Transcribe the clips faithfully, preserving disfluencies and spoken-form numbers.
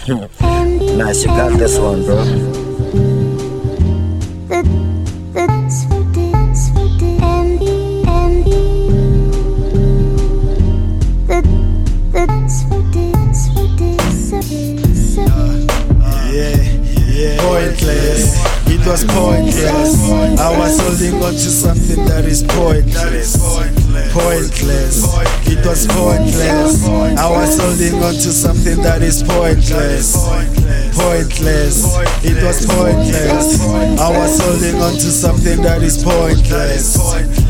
Nice, you got this one, bro. Yeah, yeah. Pointless. It was pointless. I was holding on to something that is pointless. Pointless. It was pointless. I was holding on to something that is pointless. Pointless. It was pointless. I was holding on to something that is pointless.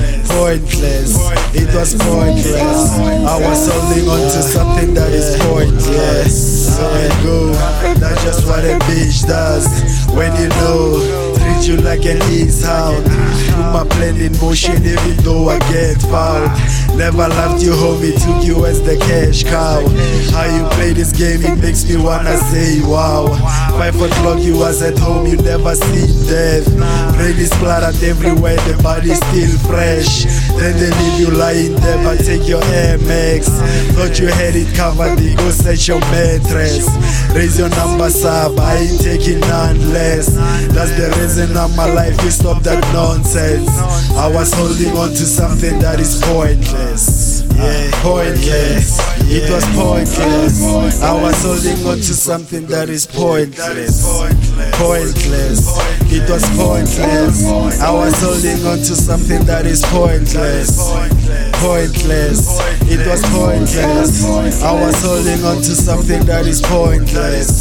Pointless. It was pointless. I was holding on to something that is pointless. So I go. That's just what a bitch does. When you know, treat you like an ex-hound. Put my plan in motion even though I get fouled. Never loved you, homie, took you as the cash cow. How you play this game, it makes me wanna say wow. Five o'clock you was at home, you never see death. Brain is splattered everywhere, the body's still fresh. Then they leave you lying there, but take your Air Max. Thought you had it covered, they go search your mattress. Raise your numbers up, I ain't taking none less. That's the reason of my life, you stop that nonsense. I was holding on to something that is pointless. Yeah, pointless. It was pointless. I was holding on to something that is pointless. Pointless. It was pointless. I was holding on to something that is pointless. Pointless. It was pointless. I was holding on to something that is pointless.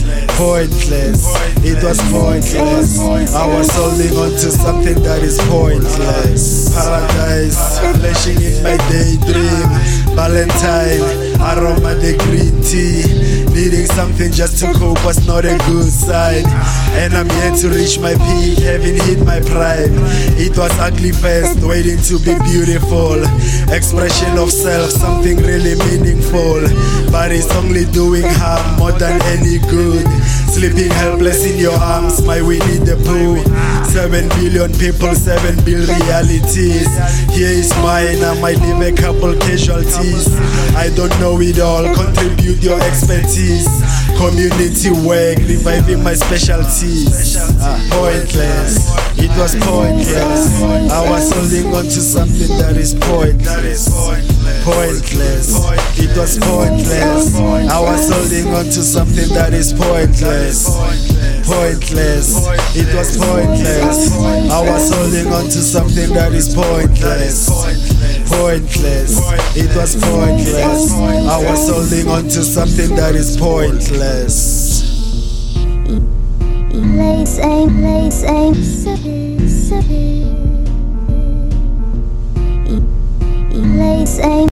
Pointless. It was pointless. I was holding on to something that is pointless. Paradise, flashing in my daydream. Valentine, aroma the green tea. Needing something just to cope was not a good sign. And I'm yet to reach my peak, having hit my prime. It was ugly first, waiting to be beautiful. Expression of self, something really meaningful. But it's only doing harm more than any good. Sleeping helpless in your arms, my Winnie the Pooh. Seven billion people, seven billion realities. Here is mine, I might leave a couple casualties. I don't know it all, contribute your expertise. Community work, reviving my specialties. Ah, pointless. It was pointless. I was holding on to something that is pointless. Pointless. It was pointless. I was holding on to something that is pointless. Pointless. It was pointless. I was holding on to something that is pointless. Pointless. It was pointless. I was holding on to something that is pointless. Place aim, place aim, place aim.